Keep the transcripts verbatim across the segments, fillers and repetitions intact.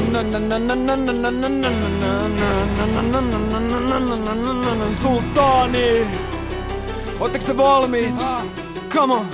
Sultaani, ootteko te valmiit? Come on.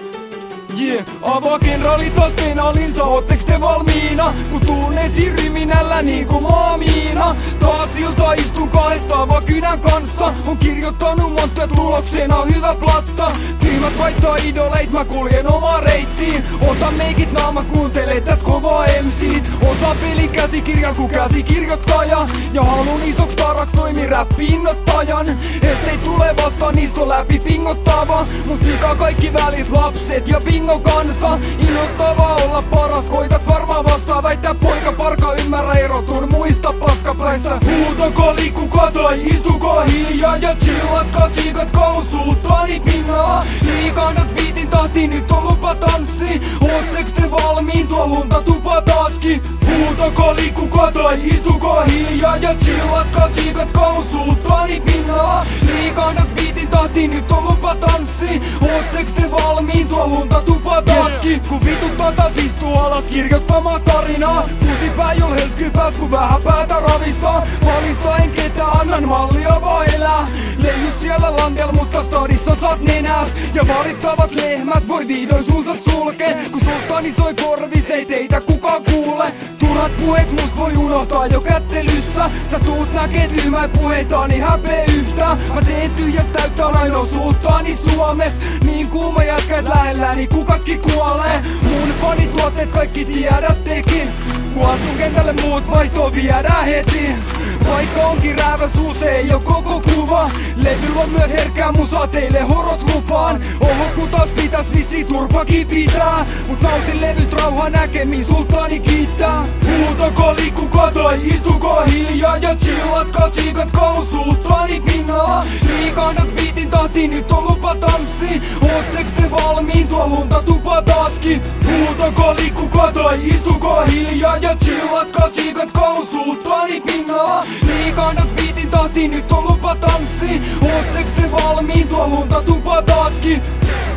Yeah, avaa kenraali taas penaalinsa, ootteks te valmiina? Kun tuun esiin riminällä niinku maamiina. Taas ilta istun kahdesta vakynän kanssa. On kirjoittanut monta, et tuloksena on hyvä platta. Tyhmät vaihtaa idoleit, mä kuljen omaa reittiin. Ota meikit naamat, kuuntele tät kovaa M C:t. Osa pelin käsikirjan ku käsikirjoittaja. Ja haluun isoks taraks toimi räppi-innottajan. Esteit tulee vastaan, niistä on läpi pingottava. Must liikaa kaikki välit, lapset ja pingo kansa. Innoittavaa olla paras, koitat varmaan vastaan. Väittää poika parka, ymmärrä erotun muista paskapäissä. Huutakaa, liikkukaa tai istukaa hiljaa. Ja chillatkaa, tsiikatkaa sultaani pinnalla. Liikannat biitin tahti, nyt on lupa tanssi. Ootteks te valmiin, tuo lunta tupa taaskin. Huutakaa, liikkukaa tai istukaa hiljaa. Ja chillatkaa, tsiikatkaa sultaani pinnalla. Liikannat biitin tahti, nyt on lupa tanssi. Ootteks te valmiin, tuo lunta tupa taski. Kun vituttaa taas istuu alas kirjoittamaan tarinaa. Kusipää jo helskypäs kun vähän päätä ravistaa. Valista en ketä, annan mallia vaan elää. Leijus siellä landel, mutta stadissa saat nenäs. Ja valittavat lehmät voi vihdoin suunsa sulkee. Kun sultaani soi korvis, ei teitä kukaan kuule. Turhat puheet must voi unohtaa jo kättelyssä. Sä tuut näkee tyhmää puheitani häpeä yhtään. Mä teen tyhjästä täyttä ainoa sultaani Suomes. Niin kuuma jätkät lähelläni ku kaikki kuolee. Mun fanituotteet kaikki tiedät tekin. Kun astun kentälle muut vaihtoo viedään heti. Vaikka onkin rääväsuus, ei oo koko kuva. Levyllä on myös herkkää musaa, teille horot lupaan. Oho ku taas pitäis vissi turpakin pitää. Mut nautin levyst rauha näkemiin, sultaani kiittää. Huutakaa, liikkukaa tai istukaa hiljaa. Ja chillatkaa, tsiikatkaa sultaani pinnalla. Liikannat biitin tahti, nyt on lupa tanssi. Ootteks te valmiin, tuo lunta tupa taaskin. Huutakaa, liikkukaa tai istukaa hiljaa. Ja chillatkaa, tsiikatkaa sultaani pinnalla. Liikannat biitin tahti, nyt on lupa tanssi. Ootteks te valmiin, tuo lunta tupa taaskin.